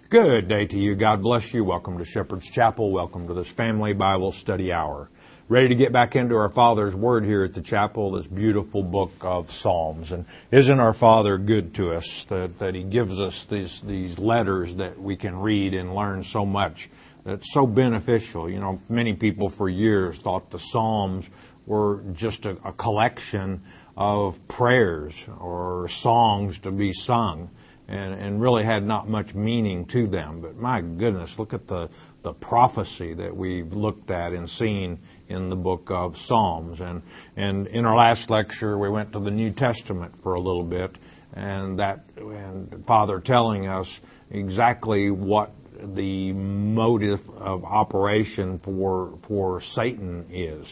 Good day to you. God bless you. Welcome to Shepherd's Chapel. Welcome to this Family Bible Study Hour. Ready to get back into our Father's Word here at the chapel, this beautiful book of Psalms. And isn't our Father good to us that He gives us these letters that we can read and learn so much that's so beneficial? You know, many people for years thought the Psalms were just a collection of prayers or songs to be sung, and really had not much meaning to them. But my goodness, look at the prophecy that we've looked at and seen in the book of Psalms. And in our last lecture, we went to the New Testament for a little bit, and Father telling us exactly what the motive of operation for Satan is.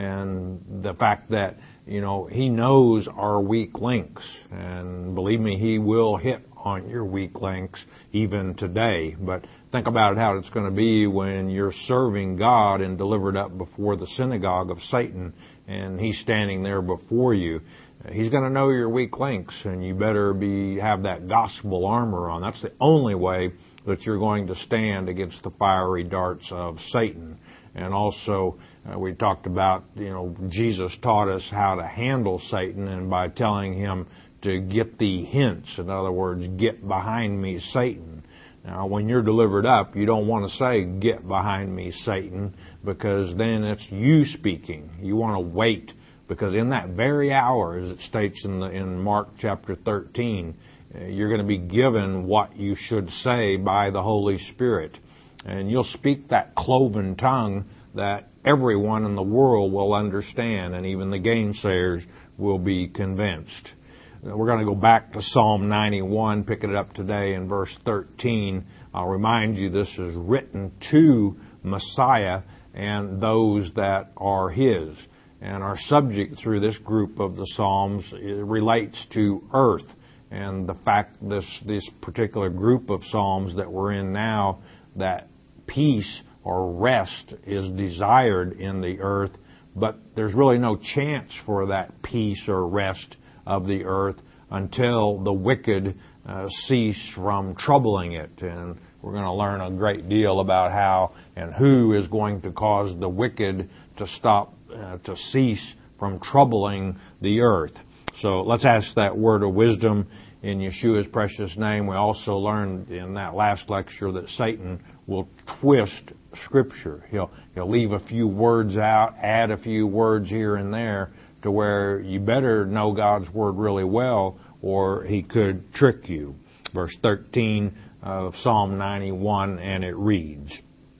And the fact that, you know, he knows our weak links. And believe me, he will hit on your weak links even today. But think about how it's going to be when you're serving God and delivered up before the synagogue of Satan, and he's standing there before you. He's going to know your weak links, and you better have that gospel armor on. That's the only way that you're going to stand against the fiery darts of Satan. And also, we talked about, you know, Jesus taught us how to handle Satan, and by telling him to get the hints. In other words, get behind me, Satan. Now, when you're delivered up, you don't want to say, get behind me, Satan, because then it's you speaking. You want to wait, because in that very hour, as it states in Mark chapter 13, you're going to be given what you should say by the Holy Spirit. And you'll speak that cloven tongue that everyone in the world will understand, and even the gainsayers will be convinced. We're going to go back to Psalm 91, picking it up today in verse 13. I'll remind you this is written to Messiah and those that are His. And our subject through this group of the Psalms relates to earth. And the fact this particular group of Psalms that we're in now, that peace or rest is desired in the earth, but there's really no chance for that peace or rest of the earth until the wicked cease from troubling it. And we're going to learn a great deal about how and who is going to cause the wicked to stop, to cease from troubling the earth. So let's ask that word of wisdom in Yeshua's precious name. We also learned in that last lecture that Satan will twist Scripture. He'll leave a few words out, add a few words here and there, to where you better know God's Word really well, or he could trick you. Verse 13 of Psalm 91, and it reads,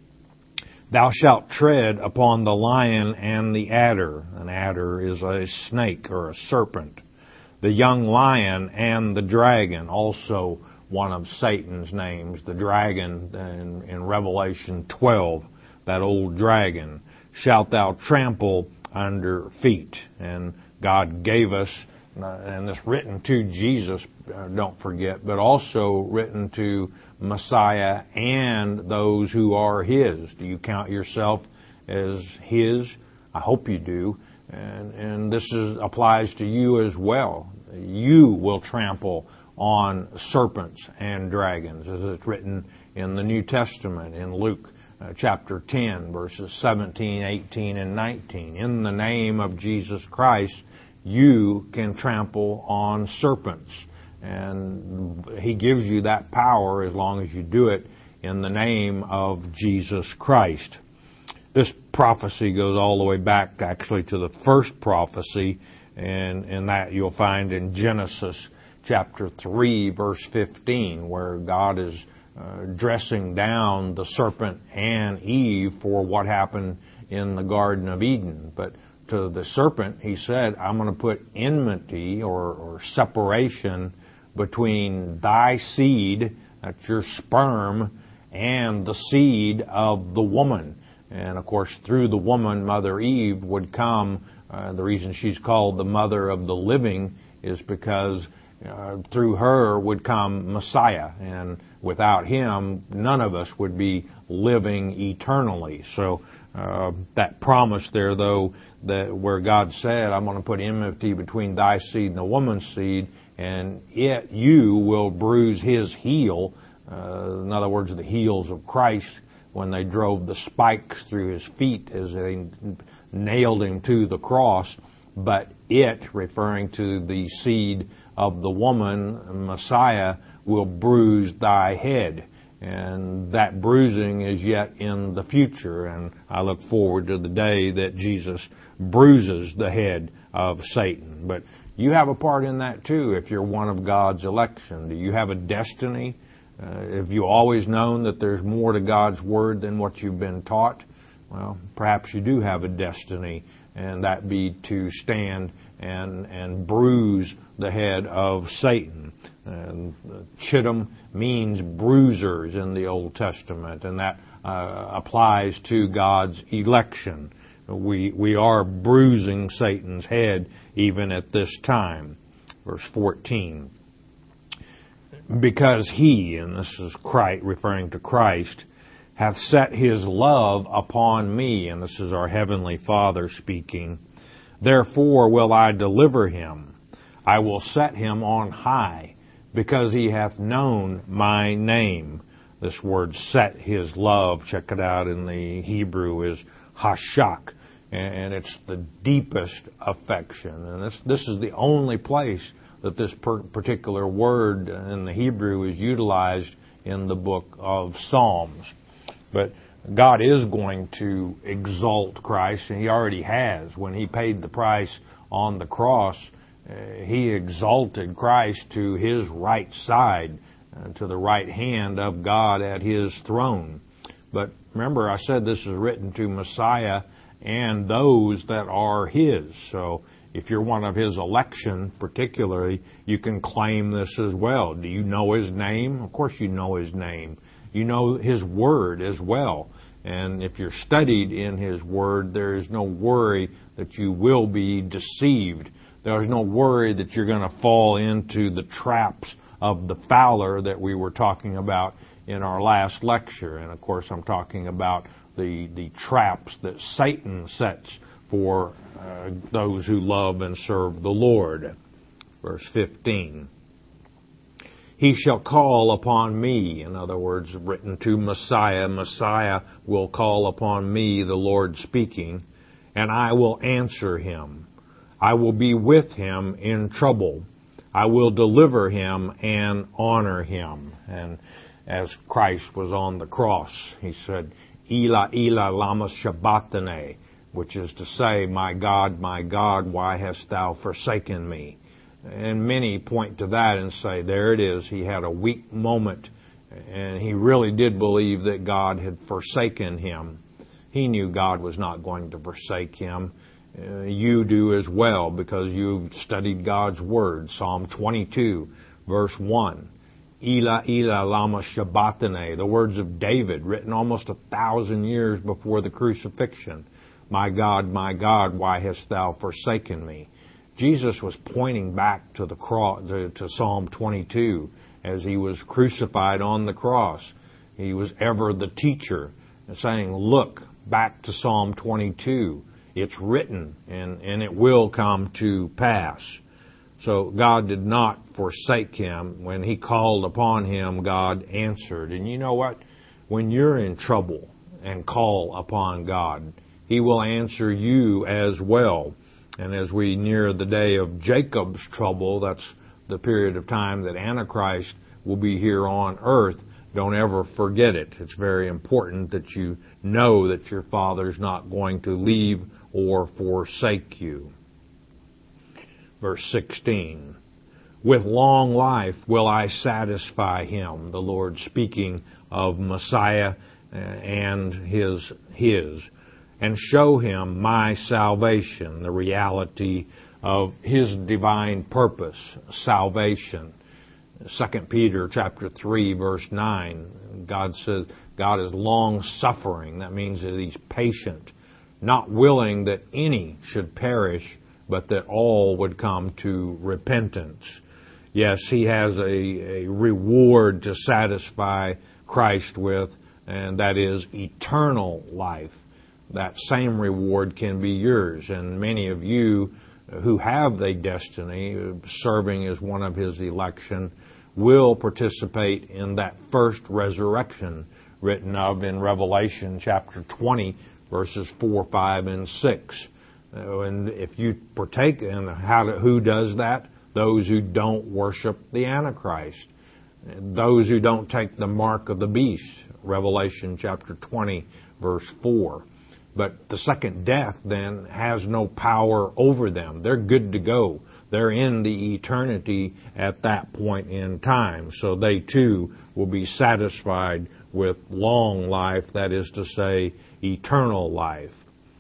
Thou shalt tread upon the lion and the adder. An adder is a snake or a serpent. The young lion and the dragon, also one of Satan's names, the dragon in Revelation 12, that old dragon, shalt thou trample under feet. And God gave us, and this written to Jesus, don't forget, but also written to Messiah and those who are His. Do you count yourself as His? I hope you do. And this applies to you as well. You will trample on serpents and dragons, as it's written in the New Testament, in Luke chapter 10, verses 17, 18, and 19. In the name of Jesus Christ, you can trample on serpents. And He gives you that power as long as you do it in the name of Jesus Christ. This prophecy goes all the way back actually to the first prophecy, and that you'll find in Genesis chapter 3, verse 15, where God is dressing down the serpent and Eve for what happened in the Garden of Eden. But to the serpent, He said, I'm going to put enmity or separation between thy seed, that's your sperm, and the seed of the woman. And of course, through the woman, Mother Eve, would come, the reason she's called the mother of the living is because through her would come Messiah. And without Him, none of us would be living eternally. So that promise there, though, that where God said, I'm going to put enmity between thy seed and the woman's seed, and you will bruise his heel, In other words, the heels of Christ, when they drove the spikes through his feet as they nailed him to the cross. But it, referring to the seed of the woman, Messiah, will bruise thy head. And that bruising is yet in the future. And I look forward to the day that Jesus bruises the head of Satan. But you have a part in that too if you're one of God's election. Do you have a destiny? Have you always known that there's more to God's Word than what you've been taught? Well, perhaps you do have a destiny, and that be to stand and bruise the head of Satan. And Chittim means bruisers in the Old Testament, and that applies to God's election. We are bruising Satan's head even at this time. Verse 14. Because he, and this is Christ, referring to Christ, hath set his love upon me, and this is our Heavenly Father speaking, therefore will I deliver him. I will set him on high, because he hath known my name. This word set his love, check it out in the Hebrew, is hashak, and it's the deepest affection. And this is the only place that this particular word in the Hebrew is utilized in the book of Psalms. But God is going to exalt Christ, and He already has. When He paid the price on the cross, He exalted Christ to His right side, to the right hand of God at His throne. But remember, I said this is written to Messiah and those that are His. So if you're one of His election, particularly, you can claim this as well. Do you know His name? Of course you know His name. You know His Word as well. And if you're studied in His Word, there is no worry that you will be deceived. There is no worry that you're going to fall into the traps of the fowler that we were talking about in our last lecture. And of course I'm talking about the traps that Satan sets for those who love and serve the Lord. Verse 15. He shall call upon me. In other words, written to Messiah. Messiah will call upon me, the Lord speaking, and I will answer him. I will be with him in trouble. I will deliver him and honor him. And as Christ was on the cross, He said, Ela, Ela, lama sabachthani, which is to say, my God, why hast thou forsaken me? And many point to that and say, there it is. He had a weak moment, and he really did believe that God had forsaken him. He knew God was not going to forsake him. You do as well, because you've studied God's Word. Psalm 22, verse 1. Ela, Ela, lama sabachthani, the words of David, written almost 1,000 years before the crucifixion. My God, why hast thou forsaken me? Jesus was pointing back to the cross, to Psalm 22, as He was crucified on the cross. He was ever the teacher, saying, look back to Psalm 22. It's written, and it will come to pass. So God did not forsake him. When he called upon him, God answered. And you know what? When you're in trouble and call upon God, He will answer you as well. And as we near the day of Jacob's trouble, that's the period of time that Antichrist will be here on earth, don't ever forget it. It's very important that you know that your Father's not going to leave or forsake you. Verse 16. With long life will I satisfy him, the Lord speaking of Messiah and his, and show him my salvation, the reality of His divine purpose, salvation. 2 Peter chapter 3, verse 9, God says God is long-suffering. That means that He's patient, not willing that any should perish, but that all would come to repentance. Yes, He has a reward to satisfy Christ with, and that is eternal life. That same reward can be yours. And many of you who have a destiny, serving as one of His election, will participate in that first resurrection written of in Revelation chapter 20, verses 4, 5, and 6. And if you partake in who does that? Those who don't worship the Antichrist. Those who don't take the mark of the beast. Revelation chapter 20, verse 4. But the second death then has no power over them. They're good to go. They're in the eternity at that point in time. So they too will be satisfied with long life, that is to say, eternal life.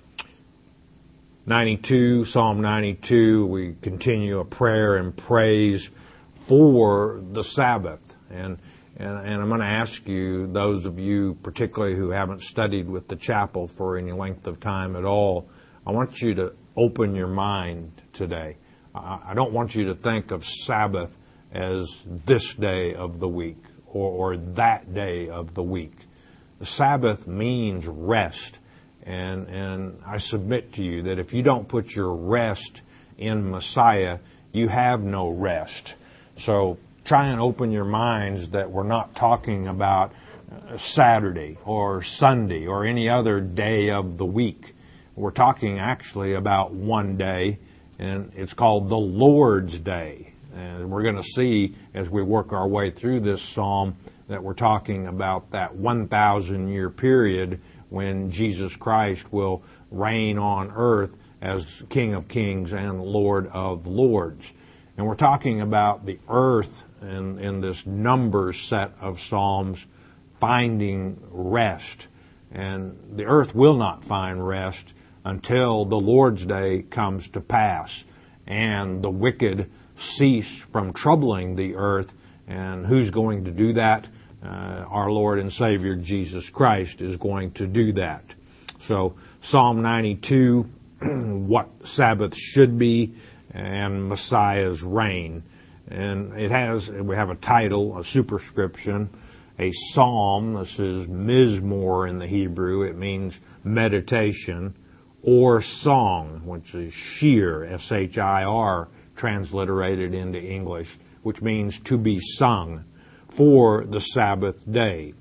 92, Psalm 92, we continue a prayer and praise for the Sabbath. And I'm going to ask you, those of you particularly who haven't studied with the chapel for any length of time at all, I want you to open your mind today. I don't want you to think of Sabbath as this day of the week or that day of the week. The Sabbath means rest. And I submit to you that if you don't put your rest in Messiah, you have no rest. So try and open your minds that we're not talking about Saturday or Sunday or any other day of the week. We're talking actually about one day, and it's called the Lord's Day. And we're going to see as we work our way through this psalm that we're talking about that 1,000-year period when Jesus Christ will reign on earth as King of Kings and Lord of Lords. And we're talking about the earth in this Numbers set of Psalms finding rest. And the earth will not find rest until the Lord's Day comes to pass and the wicked cease from troubling the earth. And who's going to do that? Our Lord and Savior Jesus Christ is going to do that. So Psalm 92, what Sabbath should be, and Messiah's reign. And we have a title, a superscription, a psalm. This is mizmor in the Hebrew. It means meditation, or song, which is shir, S-H-I-R, transliterated into English, which means to be sung for the Sabbath day.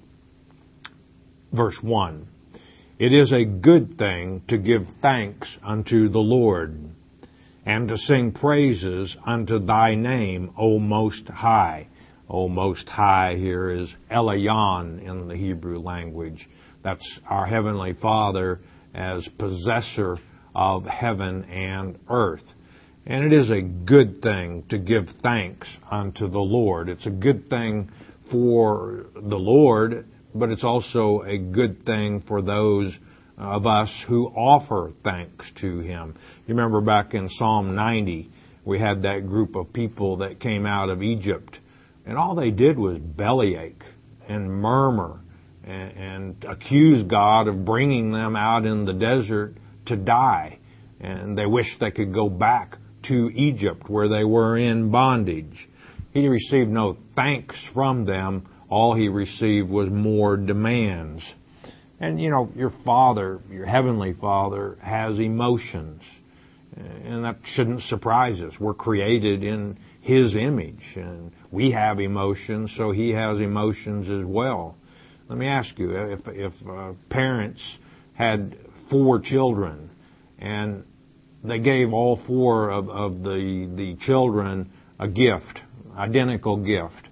Verse 1, it is a good thing to give thanks unto the Lord, and to sing praises unto thy name, O Most High. O Most High here is Elyon in the Hebrew language. That's our Heavenly Father as possessor of heaven and earth. And it is a good thing to give thanks unto the Lord. It's a good thing for the Lord, but it's also a good thing for those of us who offer thanks to Him. You remember back in Psalm 90, we had that group of people that came out of Egypt, and all they did was bellyache and murmur and accuse God of bringing them out in the desert to die. And they wished they could go back to Egypt where they were in bondage. He received no thanks from them. All he received was more demands. And you know, your Father, your Heavenly Father, has emotions. And that shouldn't surprise us. We're created in His image. And we have emotions, so He has emotions as well. Let me ask you, if parents had 4 children and they gave all 4 of the children a gift, identical gift,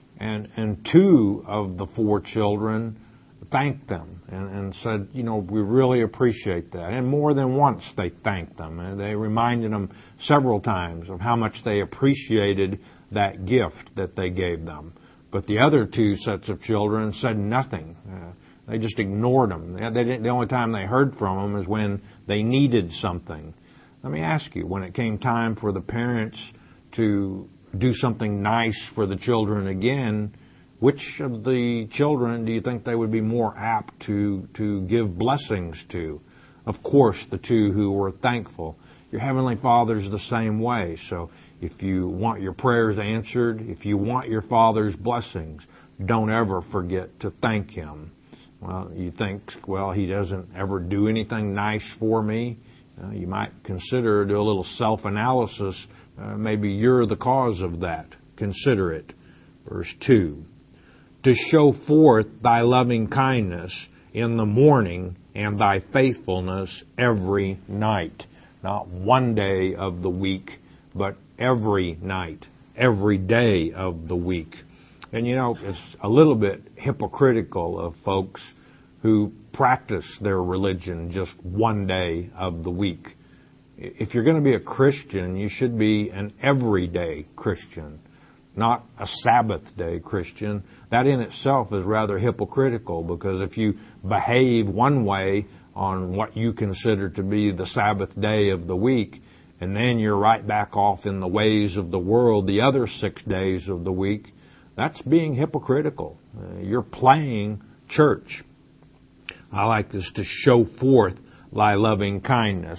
and 2 of the 4 children thanked them and said, you know, we really appreciate that. And more than once they thanked them. And they reminded them several times of how much they appreciated that gift that they gave them. But the other 2 sets of children said nothing. They just ignored them. The only time they heard from them is when they needed something. Let me ask you, when it came time for the parents to do something nice for the children again, which of the children do you think they would be more apt to give blessings to? Of course, the 2 who were thankful. Your Heavenly Father's the same way. So if you want your prayers answered, if you want your Father's blessings, don't ever forget to thank Him. Well, you think, well, He doesn't ever do anything nice for me. You might consider, do a little self-analysis. Maybe you're the cause of that. Consider it. Verse 2, to show forth thy loving kindness in the morning and thy faithfulness every night. Not one day of the week, but every night, every day of the week. And it's a little bit hypocritical of folks who practice their religion just one day of the week. If you're going to be a Christian, you should be an everyday Christian, not a Sabbath day Christian. That in itself is rather hypocritical, because if you behave one way on what you consider to be the Sabbath day of the week, and then you're right back off in the ways of the world the other 6 days of the week, that's being hypocritical. You're playing church. I like this, to show forth thy loving kindness.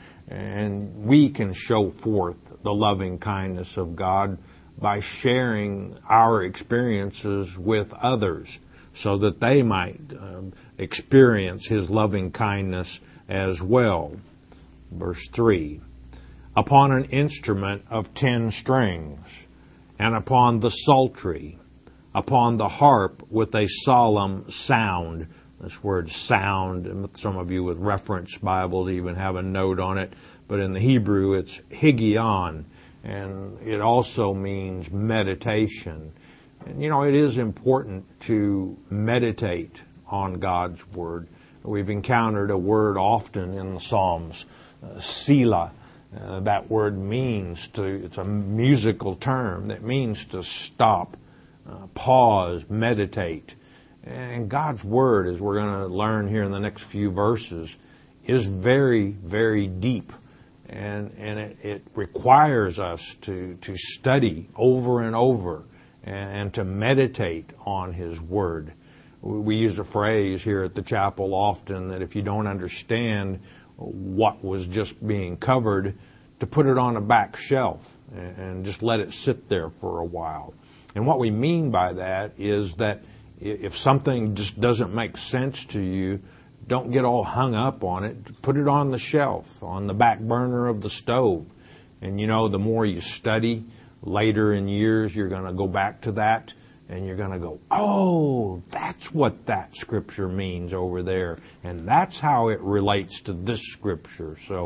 And we can show forth the loving kindness of God by sharing our experiences with others, so that they might experience His loving kindness as well. Verse 3, upon an instrument of 10 strings, and upon the psaltery, upon the harp with a solemn sound. This word sound, some of you with reference Bibles even have a note on it, but in the Hebrew it's higion, and it also means meditation. And it is important to meditate on God's Word. We've encountered a word often in the Psalms, Selah. That word means it's a musical term that means to stop, pause, meditate. And God's Word, as we're going to learn here in the next few verses, is very, very deep. And it requires us to study over and over and to meditate on His Word. We use a phrase here at the chapel often that if you don't understand what was just being covered, to put it on a back shelf and just let it sit there for a while. And what we mean by that is that if something just doesn't make sense to you, don't get all hung up on it. Put it on the shelf, on the back burner of the stove. And the more you study, later in years, you're going to go back to that, and you're going to go, oh, that's what that Scripture means over there. And that's how it relates to this Scripture. So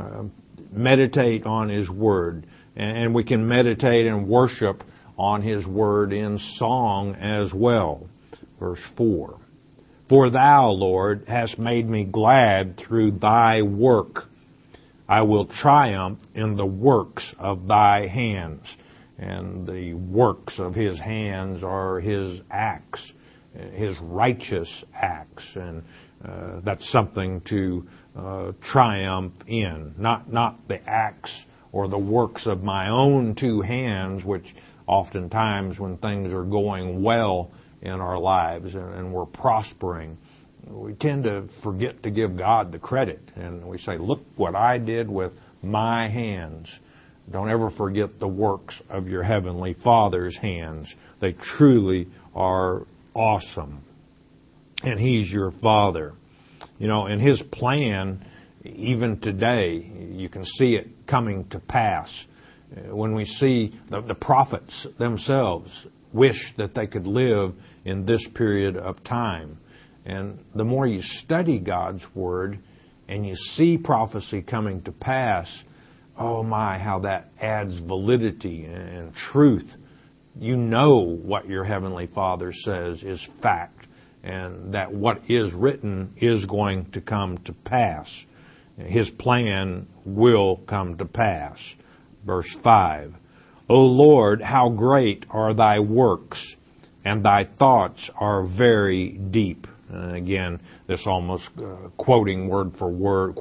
meditate on His Word. And we can meditate and worship on His Word in song as well. Verse 4. For Thou, Lord, hast made me glad through Thy work. I will triumph in the works of Thy hands. And the works of His hands are His acts, His righteous acts. And that's something to triumph in. Not the acts or the works of my own two hands, which oftentimes when things are going well in our lives and we're prospering, we tend to forget to give God the credit. And we say, look what I did with my hands. Don't ever forget the works of your Heavenly Father's hands. They truly are awesome. And He's your Father. In His plan, even today, you can see it coming to pass. When we see the prophets themselves wish that they could live in this period of time. And the more you study God's Word and you see prophecy coming to pass, oh my, how that adds validity and truth. You know what your Heavenly Father says is fact, and that what is written is going to come to pass. His plan will come to pass. Verse 5. O Lord, how great are Thy works, and Thy thoughts are very deep. And again, this almost quoted word for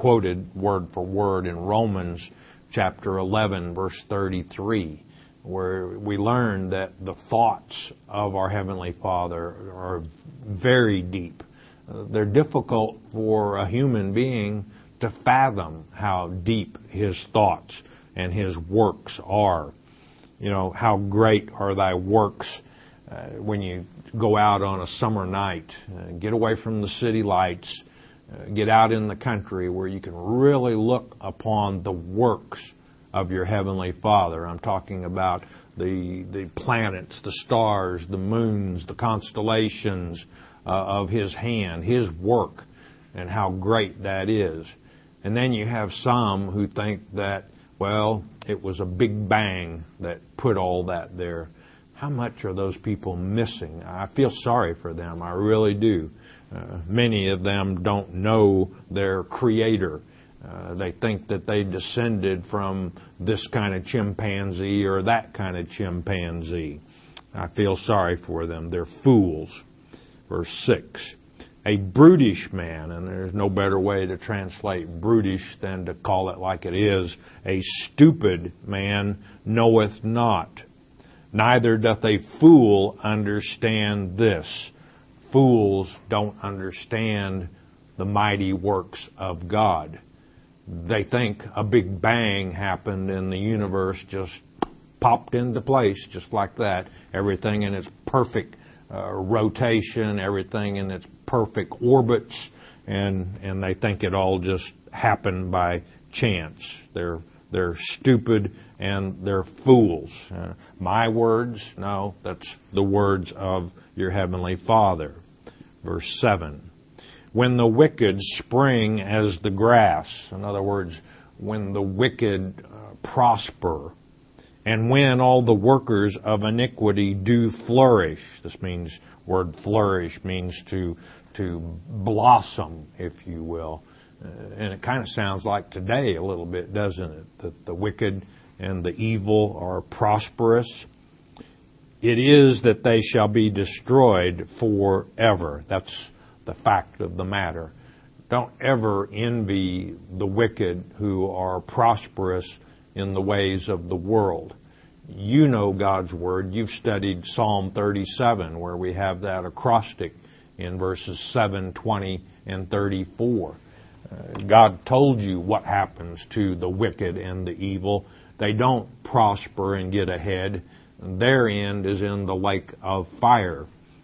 word in Romans chapter 11, verse 33, where we learn that the thoughts of our Heavenly Father are very deep. They're difficult for a human being to fathom how deep His thoughts and His works are. How great are Thy works. When you go out on a summer night, get away from the city lights, get out in the country where you can really look upon the works of your Heavenly Father. I'm talking about the planets, the stars, the moons, the constellations of His hand, His work, and how great that is. And then you have some who think that, well, it was a big bang that put all that there. How much are those people missing? I feel sorry for them. I really do. Many of them don't know their Creator. They think that they descended from this kind of chimpanzee or that kind of chimpanzee. I feel sorry for them. They're fools. Verse 6. A brutish man, and there's no better way to translate brutish than to call it like it is. A stupid man knoweth not, neither doth a fool understand this. Fools don't understand the mighty works of God. They think a big bang happened and the universe just popped into place just like that. Everything in its perfect rotation, everything in its perfect orbits, and they think it all just happened by chance. They're stupid and they're fools. My words? No, that's the words of your Heavenly Father. Verse 7. When the wicked spring as the grass, in other words, when the wicked prosper, and when all the workers of iniquity do flourish. This means, word flourish means to blossom, if you will. And it kind of sounds like today a little bit, doesn't it? That the wicked and the evil are prosperous. It is that they shall be destroyed forever. That's the fact of the matter. Don't ever envy the wicked who are prosperous in the ways of the world. You know God's Word. You've studied Psalm 37, where we have that acrostic in verses 7, 20, and 34. God told you what happens to the wicked and the evil. They don't prosper and get ahead. Their end is in the lake of fire.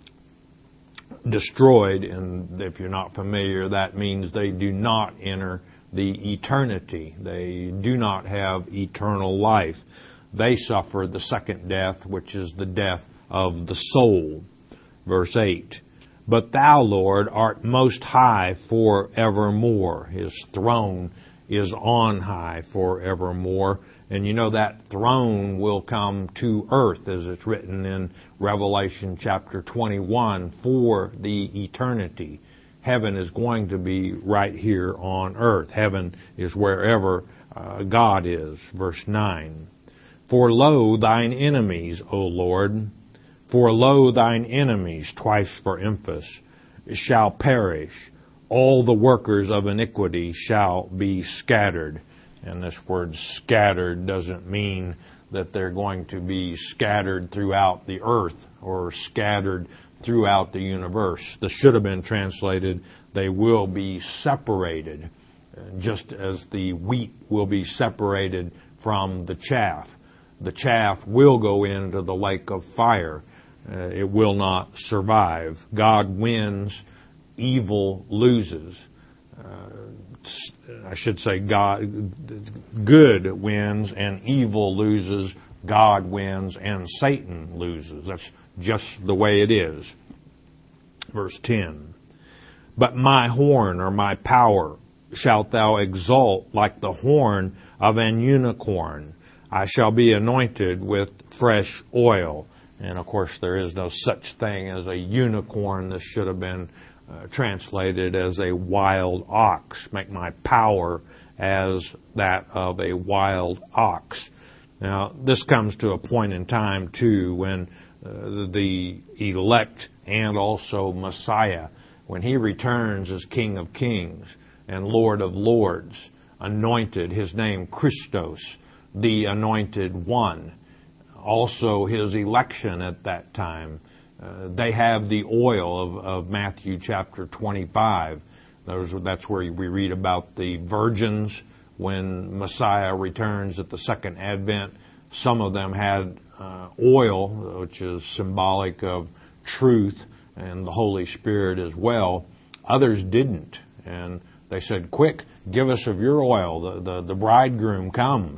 Destroyed, and if you're not familiar, that means they do not enter the eternity. They do not have eternal life. They suffer the second death, which is the death of the soul. Verse 8. But thou, Lord, art most high forevermore. His throne is on high forevermore. And you know that throne will come to earth, as it's written in Revelation chapter 21, for the eternity. Heaven is going to be right here on earth. Heaven is wherever God is. Verse 9. For lo, thine enemies, O Lord, for lo, thine enemies, twice for emphasis, shall perish. All the workers of iniquity shall be scattered. And this word scattered doesn't mean that they're going to be scattered throughout the earth or scattered throughout the universe. This should have been translated, they will be separated, just as the wheat will be separated from the chaff. The chaff will go into the lake of fire. It will not survive. God wins, evil loses. I should say good wins and evil loses, God wins and Satan loses. That's just the way it is. Verse 10. But my horn or my power shalt thou exalt like the horn of an unicorn. I shall be anointed with fresh oil. And of course there is no such thing as a unicorn. This should have been translated as a wild ox. Make my power as that of a wild ox. Now, this comes to a point in time, too, when the elect and also Messiah, when He returns as King of Kings and Lord of Lords, anointed, His name Christos, the Anointed One. Also His election at that time. They have the oil of Matthew chapter 25. That's where we read about the virgins when Messiah returns at the second advent. Some of them had oil, which is symbolic of truth and the Holy Spirit as well. Others didn't. And they said, quick, give us of your oil. The bridegroom comes.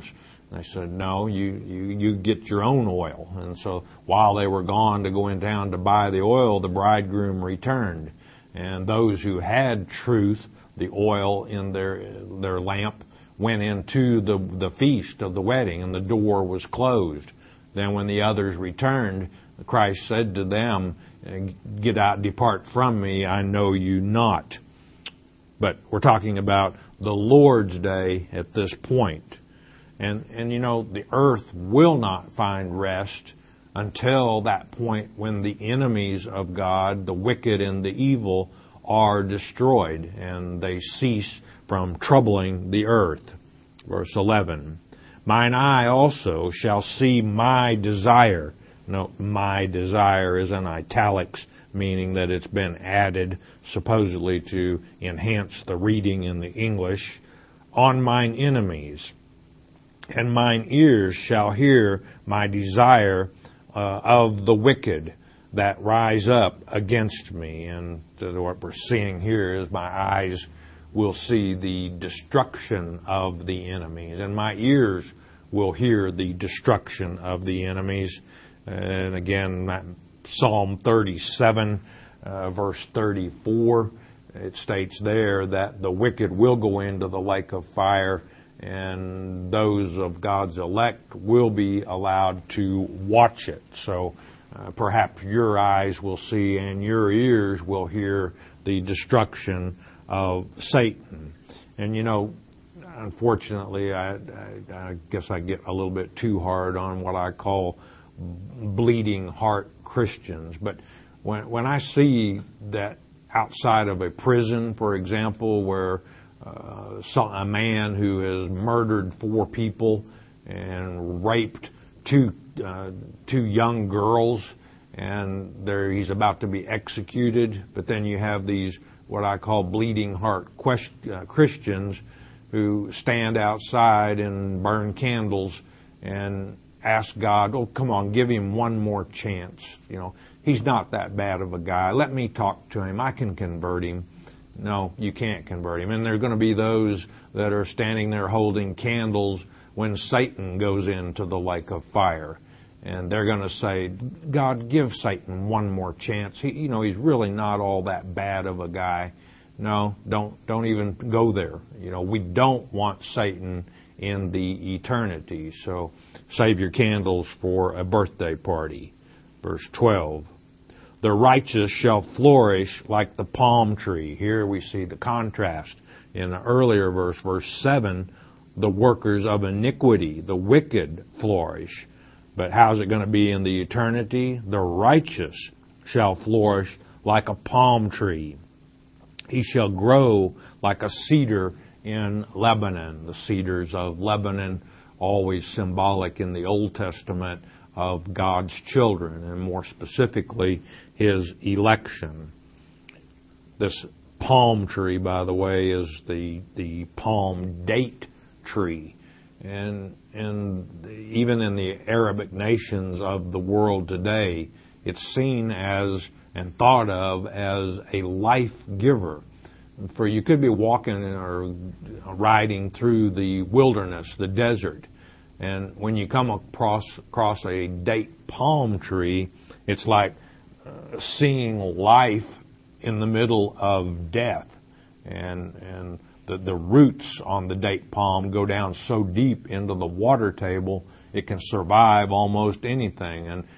They said, no, you get your own oil. And so while they were gone to go in town to buy the oil, the bridegroom returned. And those who had truth, the oil in their lamp, went into the feast of the wedding, and the door was closed. Then when the others returned, Christ said to them, get out, depart from me, I know you not. But we're talking about the Lord's Day at this point. And you know, the earth will not find rest until that point when the enemies of God, the wicked and the evil, are destroyed and they cease from troubling the earth. Verse 11, mine eye also shall see my desire. No, my desire is in italics, meaning that it's been added supposedly to enhance the reading in the English, on mine enemies. And mine ears shall hear my desire of the wicked that rise up against me. And what we're seeing here is my eyes will see the destruction of the enemies, and my ears will hear the destruction of the enemies. And again, Psalm 37, verse 34, it states there that the wicked will go into the lake of fire, and those of God's elect will be allowed to watch it. So perhaps your eyes will see and your ears will hear the destruction of Satan. And you know, unfortunately, I guess I get a little bit too hard on what I call bleeding heart Christians. But when I see that outside of a prison, for example, where a man who has murdered 4 people and raped two young girls, and he's about to be executed, but then you have these what I call bleeding heart Christians who stand outside and burn candles and ask God, oh, come on, give him one more chance. You know, he's not that bad of a guy. Let me talk to him. I can convert him. No, you can't convert him. And there are going to be those that are standing there holding candles when Satan goes into the lake of fire. And they're going to say, God, give Satan one more chance. He's really not all that bad of a guy. No, don't even go there. You know, we don't want Satan in the eternity. So save your candles for a birthday party. Verse 12. The righteous shall flourish like the palm tree. Here we see the contrast. In the earlier verse, verse 7, the workers of iniquity, the wicked, flourish. But how's it going to be in the eternity? The righteous shall flourish like a palm tree. He shall grow like a cedar in Lebanon. The cedars of Lebanon, always symbolic in the Old Testament of God's children, and more specifically, His election. This palm tree, by the way, is the palm date tree. And even in the Arabic nations of the world today, it's seen as and thought of as a life giver. For you could be walking or riding through the wilderness, the desert, and when you come across a date palm tree, it's like seeing life in the middle of death. And the roots on the date palm go down so deep into the water table, it can survive almost anything. And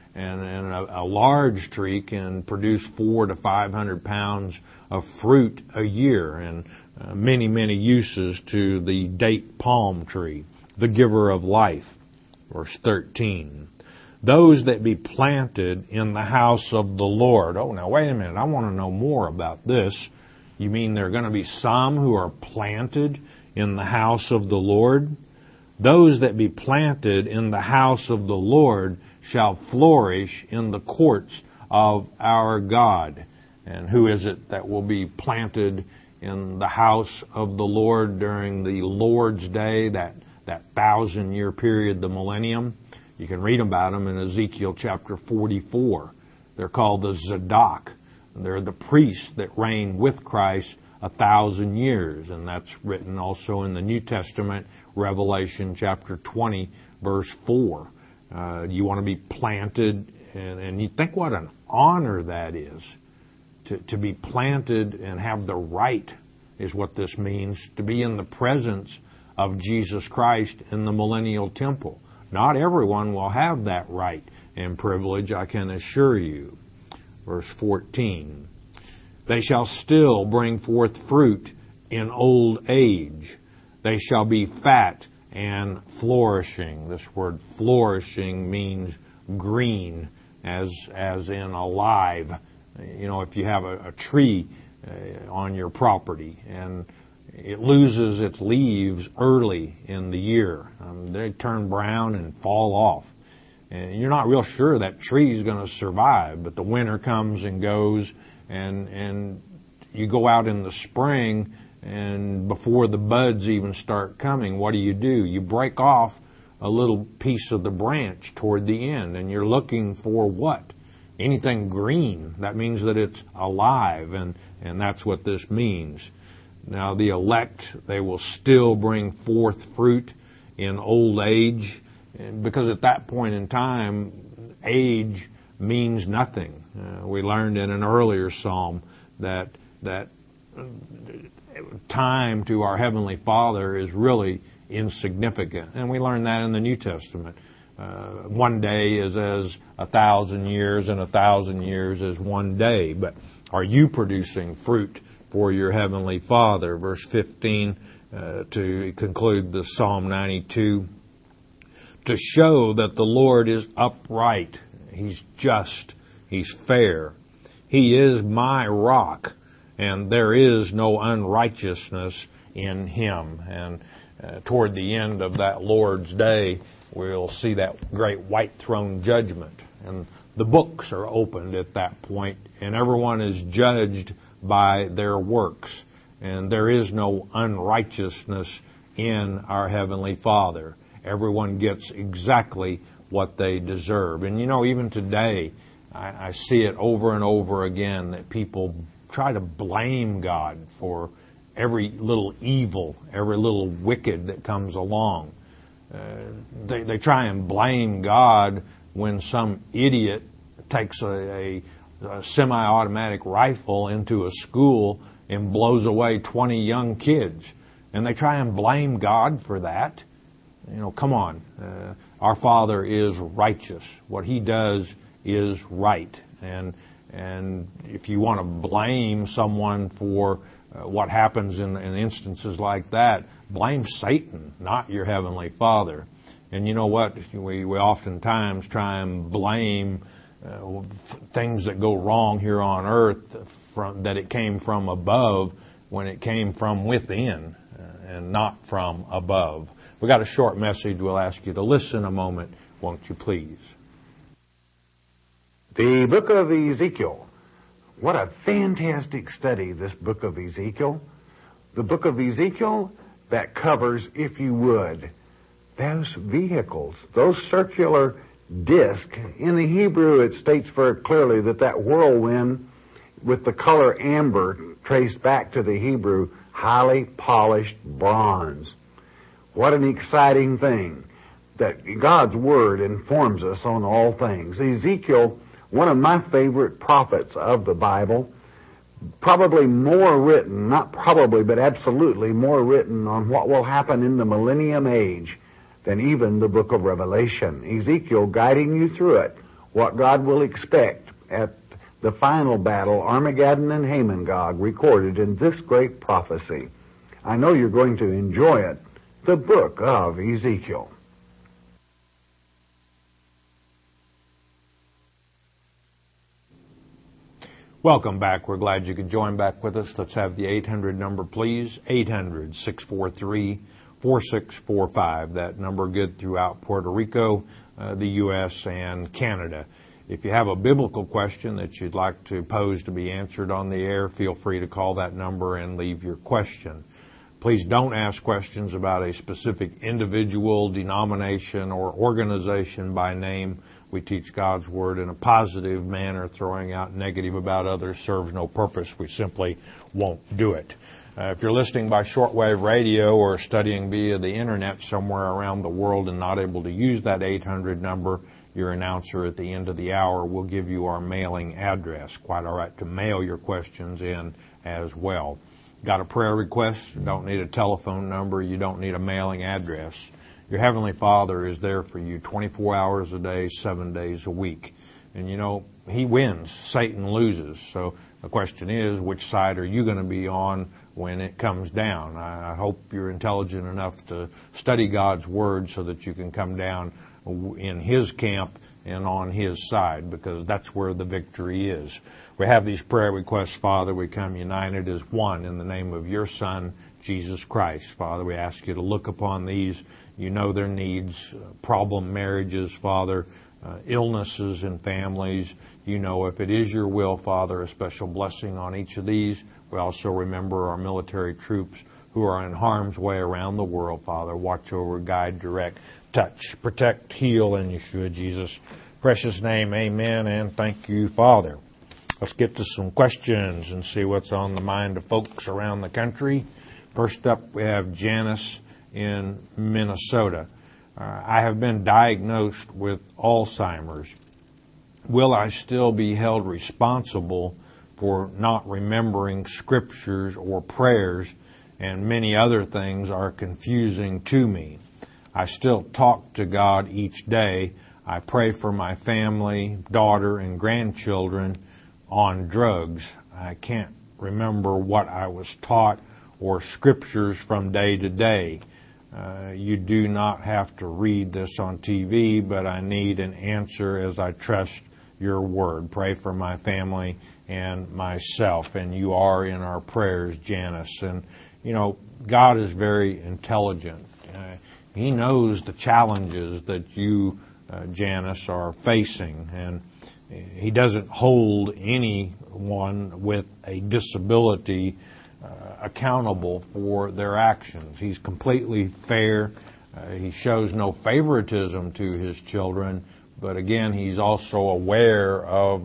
a large tree can produce 400 to 500 pounds of fruit a year, and many, many uses to the date palm tree, the giver of life. Verse 13. Those that be planted in the house of the Lord. Oh, now wait a minute. I want to know more about this. You mean there are going to be some who are planted in the house of the Lord? Those that be planted in the house of the Lord shall flourish in the courts of our God. And who is it that will be planted in the house of the Lord during the Lord's Day, that 1,000-year period, the millennium? You can read about them in Ezekiel chapter 44. They're called the Zadok. They're the priests that reign with Christ 1,000 years. And that's written also in the New Testament, Revelation chapter 20, verse 4. You want to be planted, and you think what an honor that is, to be planted and have the right, is what this means, to be in the presence of Jesus Christ in the millennial temple. Not everyone will have that right and privilege, I can assure you. Verse 14, they shall still bring forth fruit in old age. They shall be fat and flourishing. This word flourishing means green, as in alive. You know, if you have a tree on your property and it loses its leaves early in the year, they turn brown and fall off. And you're not real sure that tree is going to survive, but the winter comes and goes, and you go out in the spring, and before the buds even start coming, what do? You break off a little piece of the branch toward the end, and you're looking for what? Anything green. That means that it's alive, and that's what this means. Now, the elect, they will still bring forth fruit in old age, because at that point in time, age means nothing. We learned in an earlier psalm that time to our Heavenly Father is really insignificant. And we learn that in the New Testament. One day is as 1,000 years, and 1,000 years is one day. But are you producing fruit for your Heavenly Father? Verse 15, to conclude the Psalm 92, to show that the Lord is upright, He's just, He's fair. He is my rock, and there is no unrighteousness in Him. And toward the end of that Lord's Day, we'll see that great white throne judgment. And the books are opened at that point, and everyone is judged by their works. And there is no unrighteousness in our Heavenly Father. Everyone gets exactly what they deserve. And you know, even today, I see it over and over again that people try to blame God for every little evil, every little wicked that comes along. They try and blame God when some idiot takes a semi-automatic rifle into a school and blows away 20 young kids. And they try and blame God for that. You know, come on. Our Father is righteous. What He does is right. And if you want to blame someone for what happens in instances like that, blame Satan, not your Heavenly Father. And you know what? We oftentimes try and blame things that go wrong here on earth that it came from above, when it came from within and not from above. We got a short message. We'll ask you to listen a moment, won't you please? The book of Ezekiel. What a fantastic study, this book of Ezekiel. The book of Ezekiel that covers, if you would, those vehicles, those circular discs. In the Hebrew, it states very clearly that whirlwind with the color amber traced back to the Hebrew, highly polished bronze. What an exciting thing that God's Word informs us on all things. Ezekiel, one of my favorite prophets of the Bible, probably more written, not probably, but absolutely more written on what will happen in the millennium age than even the book of Revelation. Ezekiel guiding you through it, what God will expect at the final battle, Armageddon and Hamon-Gog, recorded in this great prophecy. I know you're going to enjoy it. The book of Ezekiel. Welcome back. We're glad you could join back with us. Let's have the 800 number, please. 800-643-4645. That number good throughout Puerto Rico, the U.S., and Canada. If you have a biblical question that you'd like to pose to be answered on the air, feel free to call that number and leave your question. Please don't ask questions about a specific individual, denomination, or organization by name. we teach God's Word in a positive manner. Throwing out negative about others serves no purpose. We simply won't do it. If you're listening by shortwave radio or studying via the Internet somewhere around the world and not able to use that 800 number, your announcer at the end of the hour will give you our mailing address. Quite all right to mail your questions in as well. Got a prayer request? You don't need a telephone number. You don't need a mailing address. Your Heavenly Father is there for you 24 hours a day, 7 days a week. And you know, He wins, Satan loses. So the question is, which side are you going to be on when it comes down? I hope you're intelligent enough to study God's Word so that you can come down in His camp and on His side, because that's where the victory is. We have these prayer requests, Father. We come united as one in the name of your Son, Jesus Christ. Father, we ask you to look upon these. You know their needs, problem marriages, Father, illnesses in families. You know, if it is your will, Father, a special blessing on each of these. We also remember our military troops who are in harm's way around the world, Father. Watch over, guide, direct, touch, protect, heal in Yeshua Jesus' precious name. Amen, and thank you, Father. Let's get to some questions and see what's on the mind of folks around the country. First up, we have Janice in Minnesota. I have been diagnosed with Alzheimer's. Will I still be held responsible for not remembering scriptures or prayers, and many other things are confusing to me? I still talk to God each day. I pray for my family, daughter, and grandchildren on drugs. I can't remember what I was taught or scriptures from day to day. You do not have to read this on TV, but I need an answer as I trust your word. Pray for my family and myself. And you are in our prayers, Janice. And, you know, God is very intelligent. He knows the challenges that you, Janice, are facing. And He doesn't hold anyone with a disability accountable for their actions. He's completely fair. He shows no favoritism to His children, but again, He's also aware of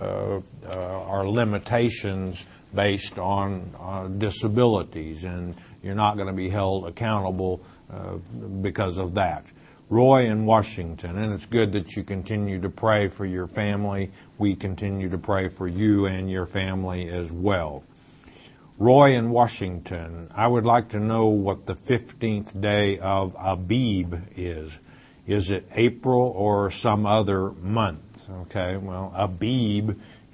our limitations based on disabilities, and you're not going to be held accountable because of that. Roy in Washington, and it's good that you continue to pray for your family. We continue to pray for you and your family as well. Roy in Washington, I would like to know what the 15th day of Abib is. Is it April or some other month? Okay, well, Abib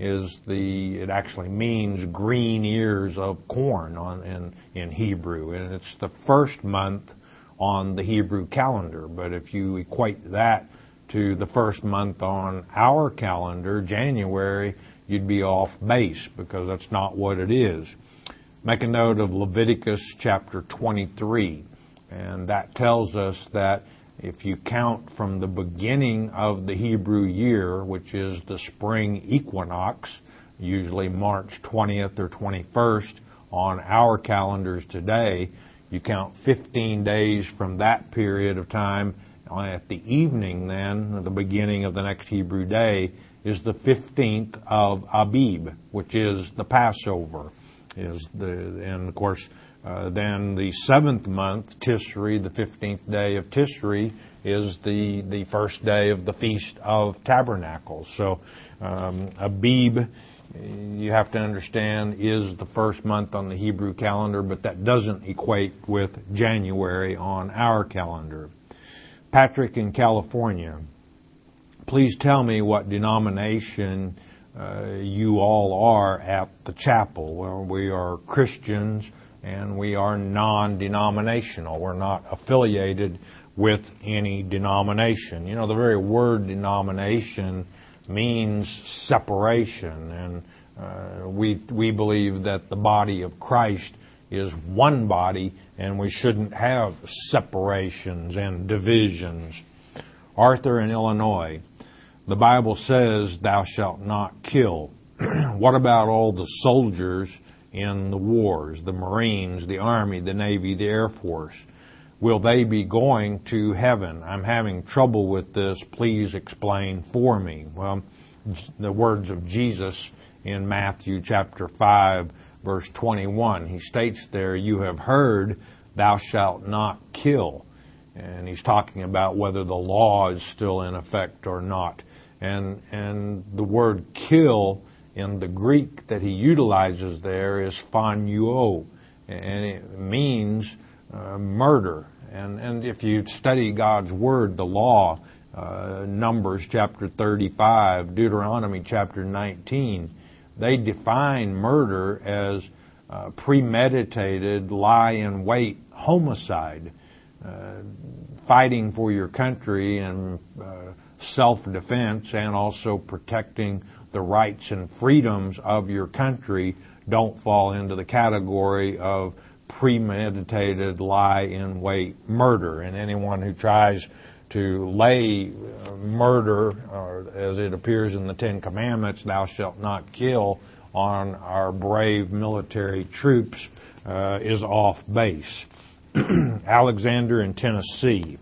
it actually means green ears of corn in Hebrew, and it's the first month on the Hebrew calendar. But if you equate that to the first month on our calendar, January, you'd be off base, because that's not what it is. Make a note of Leviticus chapter 23, and that tells us that if you count from the beginning of the Hebrew year, which is the spring equinox, usually March 20th or 21st on our calendars today, you count 15 days from that period of time. At the evening then, at the beginning of the next Hebrew day, is the 15th of Abib, which is the Passover. And of course, then the 7th month, Tishri, the 15th day of Tishri, is the first day of the Feast of Tabernacles. So Abib, you have to understand, is the first month on the Hebrew calendar, but that doesn't equate with January on our calendar. Patrick in California, please tell me what denomination you all are at the chapel. Well, we are Christians, and we are non-denominational. We're not affiliated with any denomination. You know, the very word denomination means separation, and we believe that the body of Christ is one body, and we shouldn't have separations and divisions. Arthur in Illinois, the Bible says, thou shalt not kill. What about all the soldiers in the wars, the Marines, the Army, the Navy, the Air Force? will they be going to heaven? I'm having trouble with this. Please explain for me. Well, the words of Jesus in Matthew chapter 5, verse 21. He states there, you have heard, thou shalt not kill. And he's talking about whether the law is still in effect or not. And the word kill in the Greek that he utilizes there is phanuo, and it means murder. And if you study God's Word, the law, Numbers chapter 35, Deuteronomy chapter 19, they define murder as premeditated, lie-in-wait homicide, fighting for your country and self-defense, and also protecting the rights and freedoms of your country don't fall into the category of premeditated lie-in-wait murder. And anyone who tries to lay murder, or as it appears in the Ten Commandments, thou shalt not kill, on our brave military troops is off base. Alexander in Tennessee.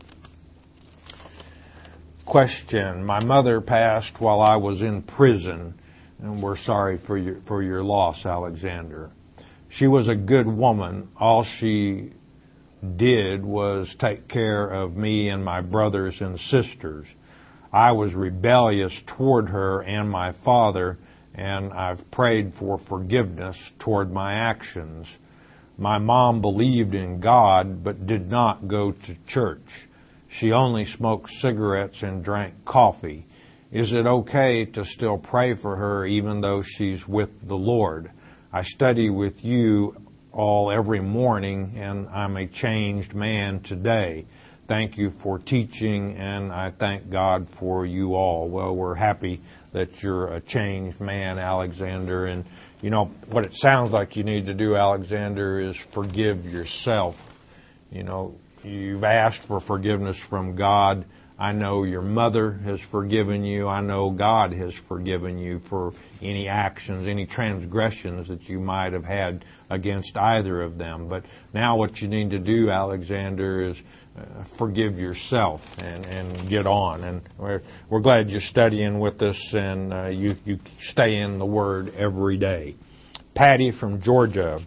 Question. My mother passed while I was in prison, and we're sorry for your loss, Alexander. She was a good woman. All she did was take care of me and my brothers and sisters. I was rebellious toward her and my father, and I've prayed for forgiveness toward my actions. My mom believed in God but did not go to church. She only smoked cigarettes and drank coffee. Is it okay to still pray for her even though she's with the Lord? I study with you all every morning, and I'm a changed man today. Thank you for teaching, and I thank God for you all. Well, we're happy that you're a changed man, Alexander. And, you know, what it sounds like you need to do, Alexander, is forgive yourself. You know, you've asked for forgiveness from God. I know your mother has forgiven you. I know God has forgiven you for any actions, any transgressions that you might have had against either of them. But now what you need to do, Alexander, is forgive yourself and get on. And we're glad you're studying with us, and you stay in the Word every day. Patty from Georgia.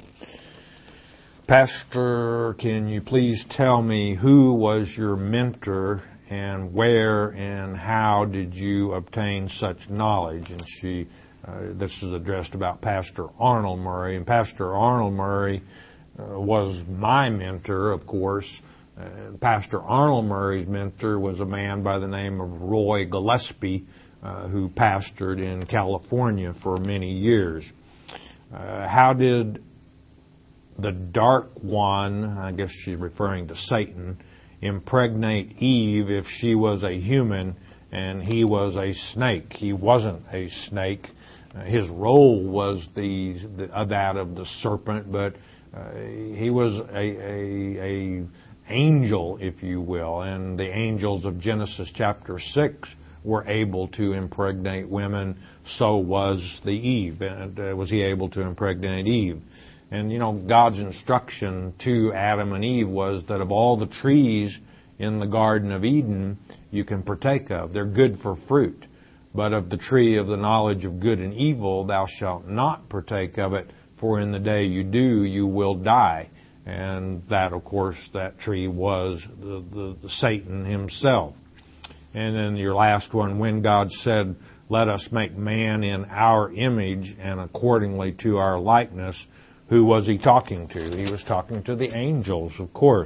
Pastor, can you please tell me who was your mentor and where and how did you obtain such knowledge? And this is addressed about Pastor Arnold Murray. And Pastor Arnold Murray was my mentor, of course. Pastor Arnold Murray's mentor was a man by the name of Roy Gillespie, who pastored in California for many years. How did the Dark One, I guess she's referring to Satan, impregnate Eve if she was a human and he was a snake? He wasn't a snake. His role was that of the serpent, but he was a angel, if you will. And the angels of Genesis chapter 6 were able to impregnate women. So was the Eve. And was he able to impregnate Eve? And, you know, God's instruction to Adam and Eve was that of all the trees in the Garden of Eden you can partake of, they're good for fruit. But of the tree of the knowledge of good and evil thou shalt not partake of it, for in the day you do, you will die. And that, of course, that tree was the Satan himself. And then your last one, when God said, let us make man in our image and accordingly to our likeness, who was he talking to? He was talking to the angels, of course.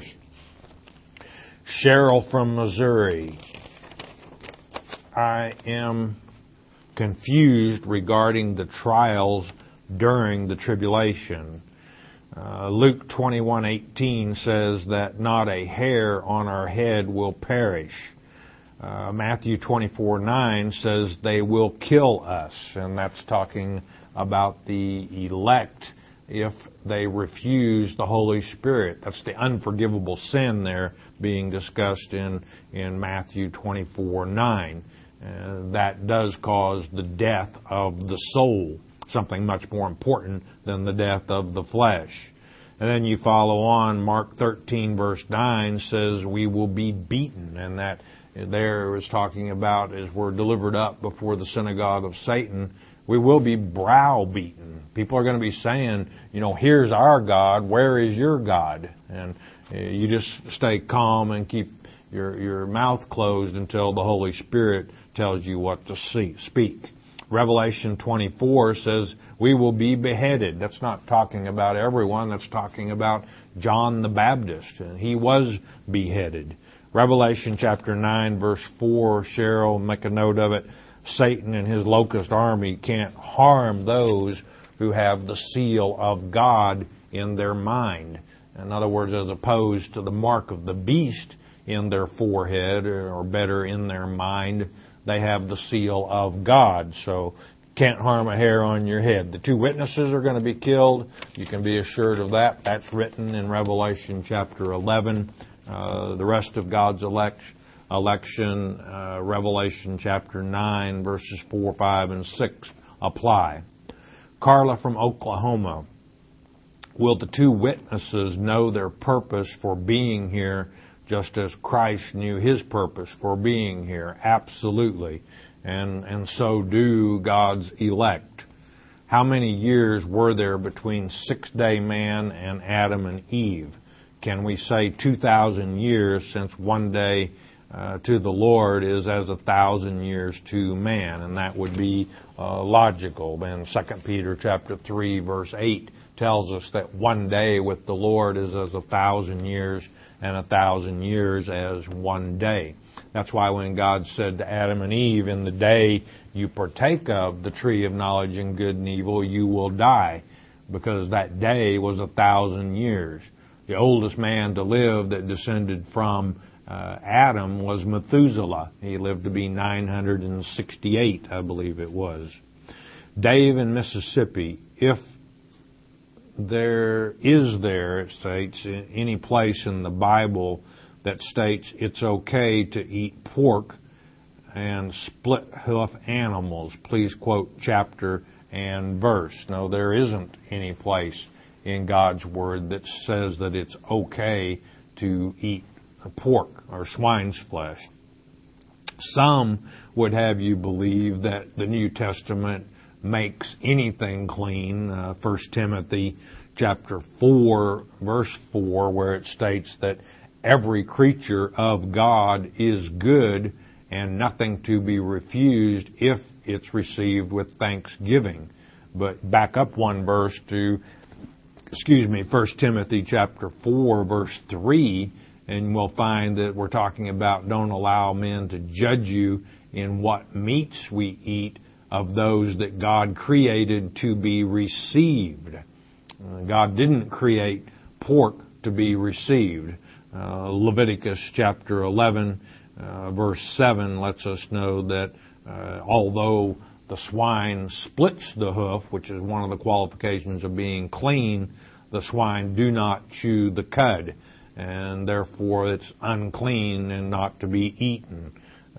Cheryl from Missouri. I am confused regarding the trials during the tribulation. Luke 21:18 says that not a hair on our head will perish. Matthew 24:9 says they will kill us, and that's talking about the elect if they refuse the Holy Spirit. That's the unforgivable sin there being discussed in Matthew 24:9. That does cause the death of the soul, something much more important than the death of the flesh. And then you follow on, Mark 13 verse 9 says we will be beaten, and that there is talking about as we're delivered up before the synagogue of Satan, we will be browbeaten. People are going to be saying, here's our God, where is your God? And you just stay calm and keep your mouth closed until the Holy Spirit tells you what to speak. Revelation 24 says we will be beheaded. That's not talking about everyone. That's talking about John the Baptist, and he was beheaded. Revelation chapter 9 verse 4, Cheryl, make a note of it. Satan and his locust army can't harm those who have the seal of God in their mind. In other words, as opposed to the mark of the beast in their forehead, or better, in their mind, they have the seal of God. So can't harm a hair on your head. The two witnesses are going to be killed. You can be assured of that. That's written in Revelation chapter 11. The rest of God's election, Revelation chapter 9, verses 4, 5, and 6 apply. Carla from Oklahoma. Will the two witnesses know their purpose for being here just as Christ knew His purpose for being here? Absolutely. And so do God's elect. How many years were there between six-day man and Adam and Eve? Can we say 2,000 years, since one day to the Lord is as 1,000 years to man? And that would be logical. Then 2 Peter chapter 3 verse 8 tells us that one day with the Lord is as 1,000 years, and 1,000 years as one day. That's why when God said to Adam and Eve, in the day you partake of the tree of knowledge and good and evil, you will die, because that day was 1,000 years. The oldest man to live that descended from Adam was Methuselah. He lived to be 968, I believe it was. Dave in Mississippi, if it states, any place in the Bible that states it's okay to eat pork and split hoof animals. Please quote chapter and verse. No, there isn't any place in God's Word that says that it's okay to eat pork or swine's flesh. Some would have you believe that the New Testament makes anything clean. 1 Timothy chapter 4, verse 4, where it states that every creature of God is good and nothing to be refused if it's received with thanksgiving. But back up one verse to 1 Timothy chapter 4, verse 3, and we'll find that we're talking about don't allow men to judge you in what meats we eat of those that God created to be received. God didn't create pork to be received. Leviticus chapter 11, verse 7 lets us know that although the swine splits the hoof, which is one of the qualifications of being clean, the swine do not chew the cud, and therefore it's unclean and not to be eaten.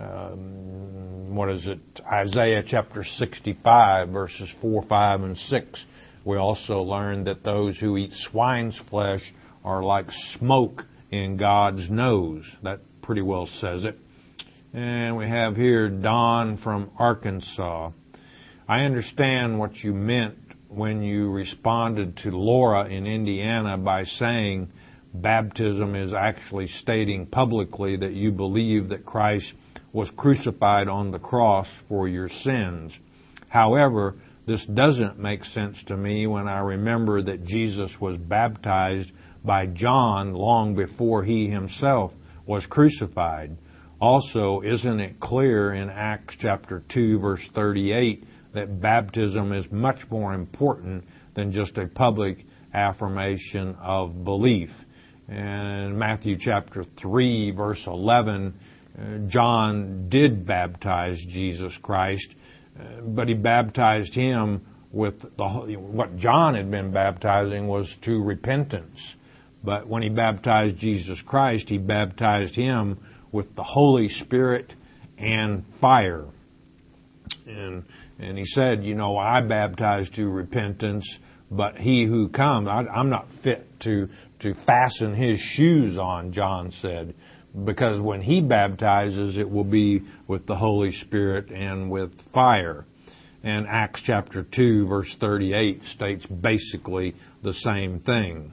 Isaiah chapter 65, verses 4, 5, and 6. We also learn that those who eat swine's flesh are like smoke in God's nose. That pretty well says it. And we have here Don from Arkansas. I understand what you meant when you responded to Laura in Indiana by saying baptism is actually stating publicly that you believe that Christ was crucified on the cross for your sins. However, this doesn't make sense to me when I remember that Jesus was baptized by John long before he himself was crucified. Also, isn't it clear in Acts chapter 2, verse 38, that baptism is much more important than just a public affirmation of belief? And Matthew chapter 3, verse 11, John did baptize Jesus Christ, but he baptized him with what John had been baptizing was to repentance. But when he baptized Jesus Christ, he baptized him with the Holy Spirit and fire. And he said, I baptize to repentance, but he who comes, I'm not fit to fasten his shoes on, John said, because when he baptizes, it will be with the Holy Spirit and with fire. And Acts chapter 2, verse 38 states basically the same thing.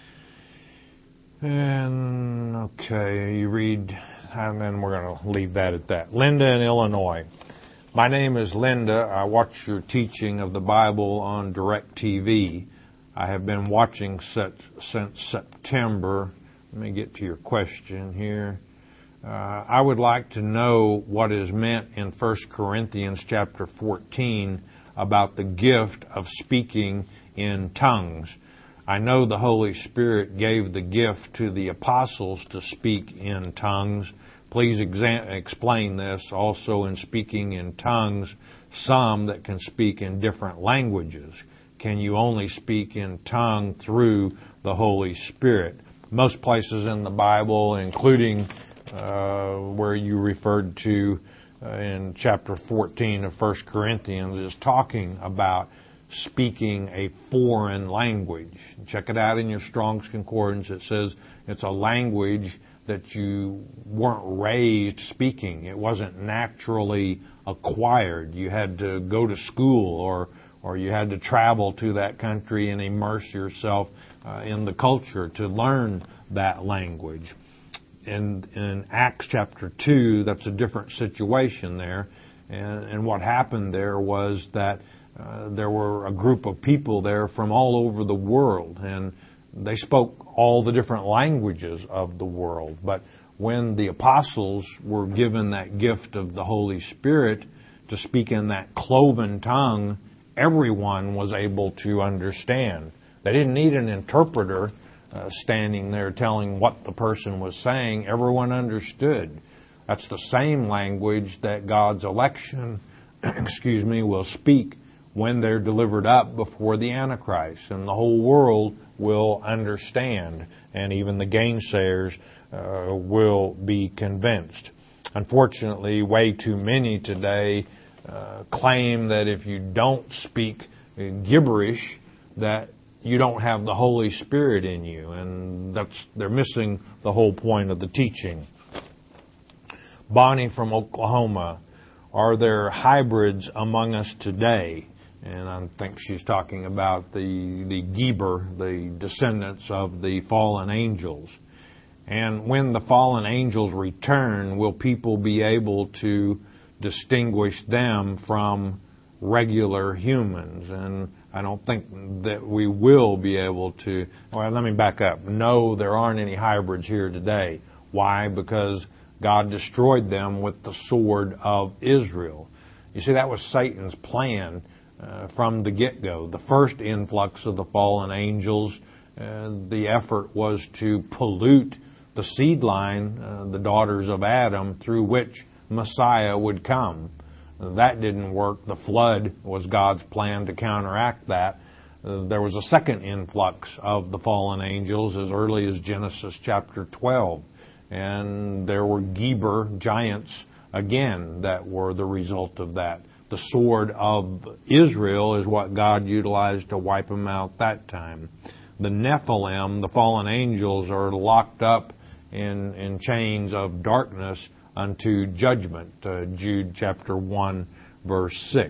And, okay, you read, and then we're going to leave that at that. Linda in Illinois. My name is Linda. I watch your teaching of the Bible on DirecTV. I have been watching since September. Let me get to your question here. I would like to know what is meant in 1 Corinthians chapter 14 about the gift of speaking in tongues. I know the Holy Spirit gave the gift to the apostles to speak in tongues. Please explain this. Also in speaking in tongues, some that can speak in different languages. Can you only speak in tongue through the Holy Spirit? Most places in the Bible, including where you referred to in chapter 14 of 1 Corinthians, is talking about speaking a foreign language. Check it out in your Strong's Concordance. It says it's a language that you weren't raised speaking. It wasn't naturally acquired. You had to go to school or you had to travel to that country and immerse yourself in the culture to learn that language. In Acts chapter 2, that's a different situation there. And what happened there was that there were a group of people there from all over the world, and they spoke all the different languages of the world. But when the apostles were given that gift of the Holy Spirit to speak in that cloven tongue, everyone was able to understand. They didn't need an interpreter standing there telling what the person was saying. Everyone understood. That's the same language that God's election, will speak when they're delivered up before the Antichrist. And the whole world will understand, and even the gainsayers will be convinced. Unfortunately, way too many today claim that if you don't speak gibberish, that you don't have the Holy Spirit in you, and they're missing the whole point of the teaching. Bonnie from Oklahoma, are there hybrids among us today? And I think she's talking about the Geber, the descendants of the fallen angels. And when the fallen angels return, will people be able to distinguish them from regular humans? And I don't think that we will be able to. Well, let me back up. No, there aren't any hybrids here today. Why? Because God destroyed them with the sword of Israel. You see, that was Satan's plan from the get-go. The first influx of the fallen angels, the effort was to pollute the seed line, the daughters of Adam, through which Messiah would come. That didn't work. The flood was God's plan to counteract that. There was a second influx of the fallen angels as early as Genesis chapter 12. And there were Geber giants again that were the result of that. The sword of Israel is what God utilized to wipe them out that time. The Nephilim, the fallen angels, are locked up in chains of darkness unto judgment. Jude chapter 1, verse 6.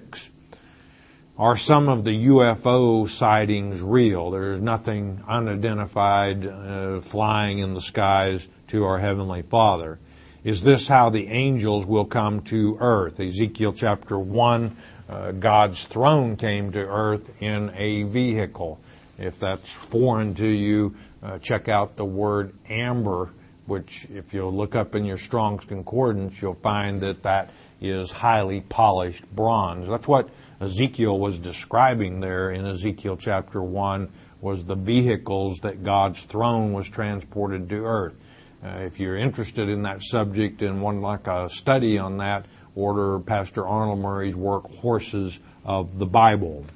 Are some of the UFO sightings real? There's nothing unidentified flying in the skies to our Heavenly Father. Is this how the angels will come to earth? Ezekiel chapter 1, God's throne came to earth in a vehicle. If that's foreign to you, check out the word amber, which if you'll look up in your Strong's Concordance, you'll find that is highly polished bronze. That's what Ezekiel was describing there in Ezekiel chapter 1, was the vehicles that God's throne was transported to earth. If you're interested in that subject and would like a study on that, order Pastor Arnold Murray's work, Horses of the Bible.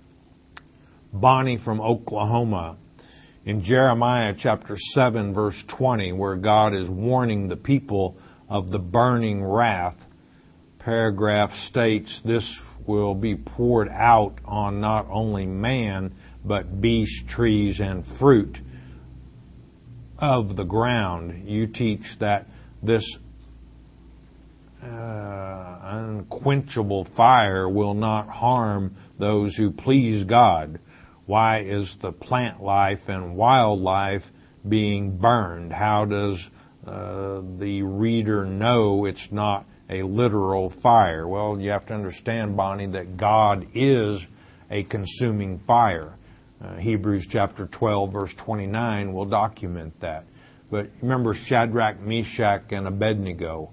Bonnie from Oklahoma. In Jeremiah chapter 7, verse 20, where God is warning the people of the burning wrath, paragraph states, this will be poured out on not only man, but beasts, trees, and fruit of the ground. You teach that this unquenchable fire will not harm those who please God. Why is the plant life and wildlife being burned? How does the reader know it's not a literal fire? Well, you have to understand, Bonnie, that God is a consuming fire. Hebrews chapter 12, verse 29 will document that. But remember Shadrach, Meshach, and Abednego.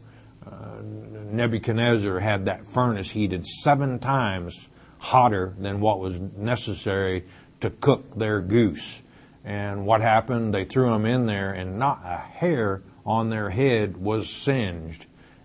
Nebuchadnezzar had that furnace heated 7 times hotter than what was necessary to cook their goose. And what happened? They threw them in there, and not a hair on their head was singed.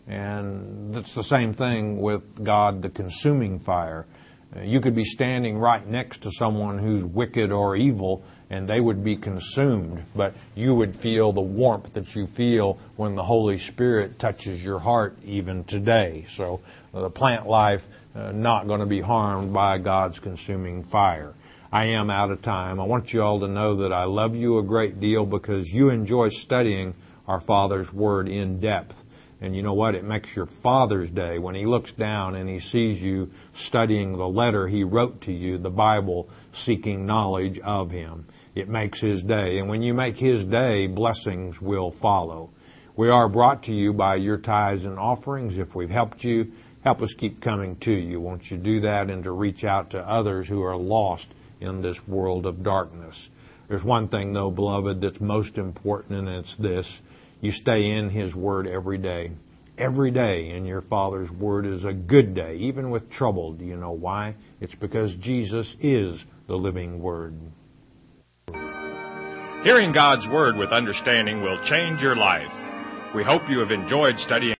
And that's the same thing with God, the consuming fire. You could be standing right next to someone who's wicked or evil, and they would be consumed, but you would feel the warmth that you feel when the Holy Spirit touches your heart even today. So the plant life not going to be harmed by God's consuming fire. I am out of time. I want you all to know that I love you a great deal because you enjoy studying our Father's Word in depth. And you know what? It makes your Father's Day when He looks down and He sees you studying the letter He wrote to you, the Bible, seeking knowledge of Him. It makes His day. And when you make His day, blessings will follow. We are brought to you by your tithes and offerings. If we've helped you, help us keep coming to you. Won't you do that and to reach out to others who are lost in this world of darkness? There's one thing, though, beloved, that's most important, and it's this. You stay in His Word every day. Every day in your Father's Word is a good day, even with trouble. Do you know why? It's because Jesus is the living Word. Hearing God's Word with understanding will change your life. We hope you have enjoyed studying